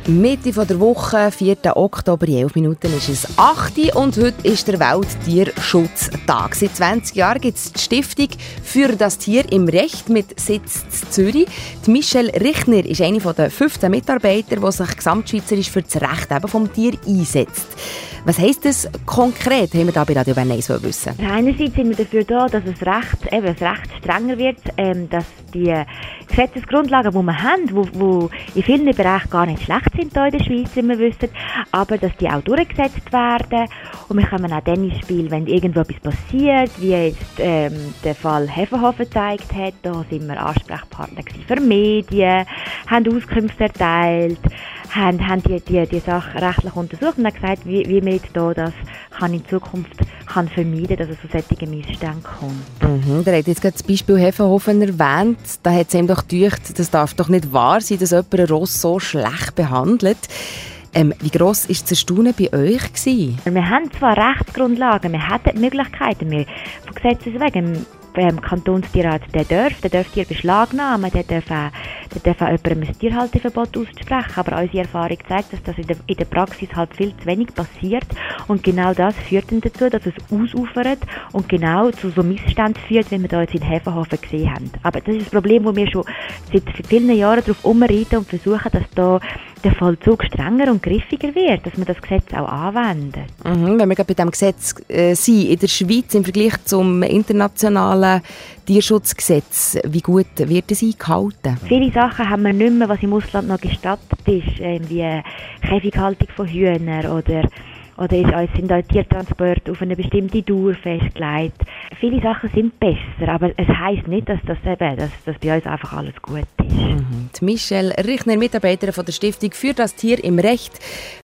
Mitte von der Woche, 4. Oktober, in 11 Minuten ist es 8 und heute ist der Welttierschutztag. Seit 20 Jahren gibt es die Stiftung für das Tier im Recht mit Sitz in Zürich. Die Michelle Richner ist eine der 15 Mitarbeiter, die sich gesamtschweizerisch für das Recht eben vom Tier einsetzt. Was heisst das konkret, haben wir da bei Radio Bern 1 wissen? Einerseits sind wir dafür da, dass das Recht strenger wird, dass die Gesetzesgrundlagen, die wir haben, die in vielen Bereichen gar nicht schlecht sind hier in der Schweiz, wie wir wissen, aber dass die auch durchgesetzt werden. Und wir kommen auch dann ins Spiel, wenn irgendwo etwas passiert, wie jetzt der Fall Hefenhofen gezeigt hat. Da sind wir Ansprechpartner für Medien, haben Auskünfte erteilt, haben die Sache rechtlich untersucht und haben gesagt, wie man jetzt hier das in Zukunft kann vermeiden, dass es zu solchen Missständen kommt. Der hat jetzt gerade das Beispiel Hefenhofen erwähnt. Da hat es ihm doch gedacht, das darf doch nicht wahr sein, dass jemand ein Ross so schlecht behandelt. Wie gross war das Erstaunen bei euch gewesen? Wir haben zwar Rechtsgrundlagen, wir hätten die Möglichkeiten, von Gesetzes wegen, im Kantonstierrat, der darf Tier beschlagnahmen, der darf auch jemandem ein Tierhalteverbot aussprechen. Aber unsere Erfahrung zeigt, dass das in der Praxis halt viel zu wenig passiert. Und genau das führt dann dazu, dass es ausufert und genau zu so Missständen führt, wie wir da jetzt in Hefenhofen gesehen haben. Aber das ist das Problem, wo wir schon seit vielen Jahren darauf umreiten und versuchen, dass da der Vollzug strenger und griffiger wird, dass wir das Gesetz auch anwenden. Wenn wir gerade bei diesem Gesetz sind, in der Schweiz im Vergleich zum internationalen Tierschutzgesetz, wie gut wird es eingehalten? Viele Sachen haben wir nicht mehr, was im Ausland noch gestattet ist, wie Käfighaltung von Hühnern oder sind auch Tiertransporte auf eine bestimmte Dauer festgelegt. Viele Sachen sind besser, aber es heisst nicht, dass bei uns einfach alles gut ist. Die Michelle Richner, Mitarbeiterin von der Stiftung für das Tier im Recht